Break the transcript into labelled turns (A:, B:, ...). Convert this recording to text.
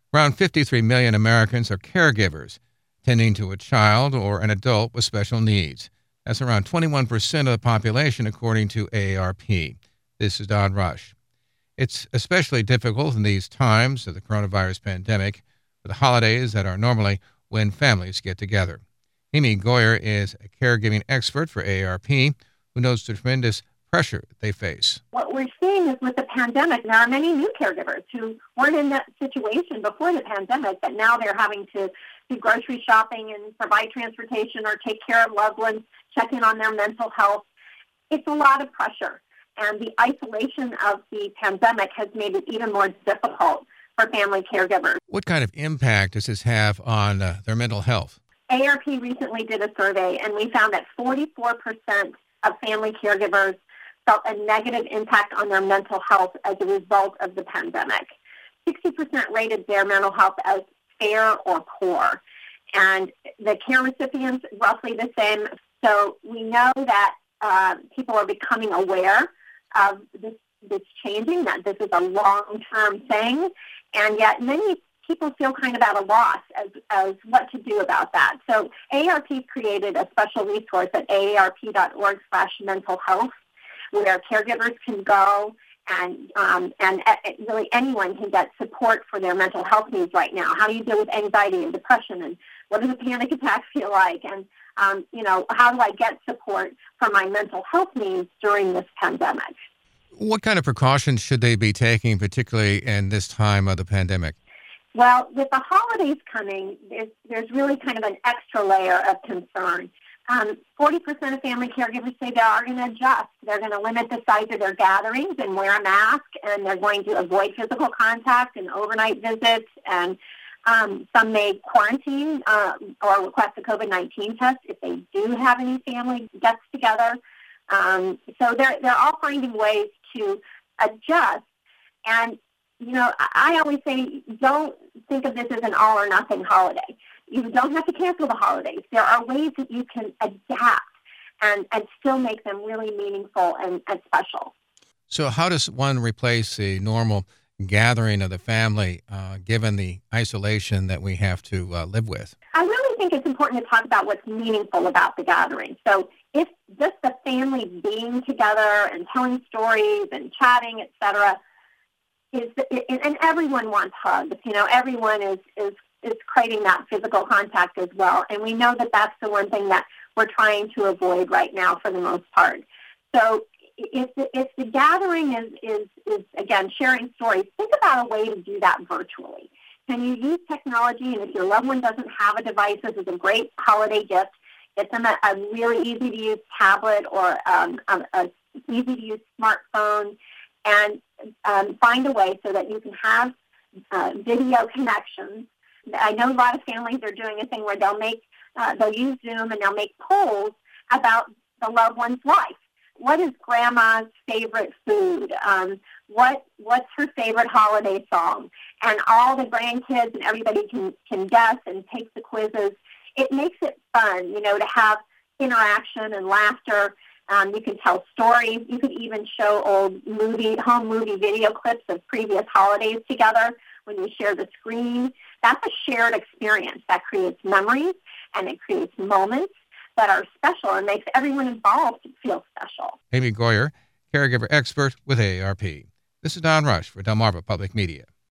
A: Around 53 million Americans are caregivers, tending to a child or an adult with special needs. That's around 21% of the population, according to AARP. This is Don Rush. It's especially difficult in these times of the coronavirus pandemic, with the holidays that are normally when families get together. Amy Goyer is a caregiving expert for AARP who knows the tremendous pressure they face.
B: What we're seeing is with the pandemic, there are many new caregivers who weren't in that situation before the pandemic, but now they're having to do grocery shopping and provide transportation or take care of loved ones, check in on their mental health. It's a lot of pressure, and the isolation of the pandemic has made it even more difficult for family caregivers.
A: What kind of impact does this have on their mental health?
B: AARP recently did a survey, and we found that 44% of family caregivers felt a negative impact on their mental health as a result of the pandemic. 60% rated their mental health as fair or poor. And the care recipients, roughly the same. So we know that people are becoming aware of this changing, that this is a long-term thing. And yet many people feel kind of at a loss as what to do about that. So AARP created a special resource at aarp.org/mental health, where caregivers can go and really anyone can get support for their mental health needs right now. How do you deal with anxiety and depression, and what does a panic attack feel like? And, how do I get support for my mental health needs during this pandemic?
A: What kind of precautions should they be taking, particularly in this time of the pandemic?
B: Well, with the holidays coming, there's really kind of an extra layer of concern. 40% of family caregivers say they are going to adjust. They're going to limit the size of their gatherings and wear a mask, and they're going to avoid physical contact and overnight visits, and some may quarantine or request a COVID-19 test if they do have any family gets together. So they're all finding ways to adjust. And, I always say don't think of this as an all or nothing holiday. You don't have to cancel the holidays. There are ways that you can adapt and still make them really meaningful and special.
A: So how does one replace the normal gathering of the family, given the isolation that we have to live with?
B: I really think it's important to talk about what's meaningful about the gathering. So if just the family being together and telling stories and chatting, etc., and everyone wants hugs. Everyone is craving that physical contact as well. And we know that that's the one thing that we're trying to avoid right now for the most part. So if the gathering is again, sharing stories, think about a way to do that virtually. Can you use technology? And if your loved one doesn't have a device, this is a great holiday gift. Get them a really easy-to-use tablet or a easy-to-use smartphone, and find a way so that you can have video connections. I know a lot of families are doing a thing where they'll use Zoom and they'll make polls about the loved one's life. What is grandma's favorite food? What's her favorite holiday song? And all the grandkids and everybody can guess and take the quizzes. It makes it fun, to have interaction and laughter. You can tell stories. You could even show old home movie video clips of previous holidays together when you share the screen. That's a shared experience that creates memories, and it creates moments that are special and makes everyone involved feel special.
A: Amy Goyer, caregiver expert with AARP. This is Don Rush for Delmarva Public Media.